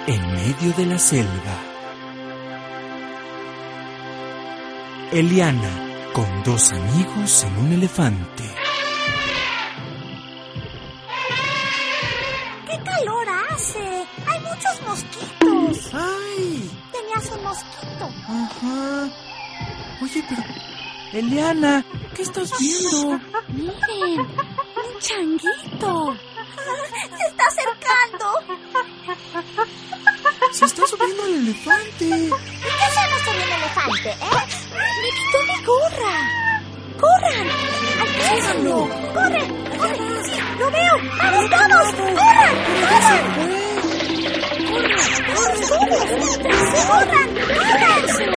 en medio de la selva. Eliana con dos amigos en un elefante. ¡Qué calor hace! ¡Hay muchos mosquitos! ¡Ay! Tenías un mosquito. Ajá. Oye, pero... Eliana, ¿qué estás viendo? Miren, un changuito. Se está acercando. Se está subiendo el elefante. ¿Y qué hacemos con el elefante, Me quitó mi gorra. ¡Corran! ¡Alcánzalo! ¡Corre! ¡Corre! ¡Sí, lo veo! ¡Vamos todos! ¡Corran! ¡Corran! ¡Corran! ¡Corran! ¡Corran! ¡Corran!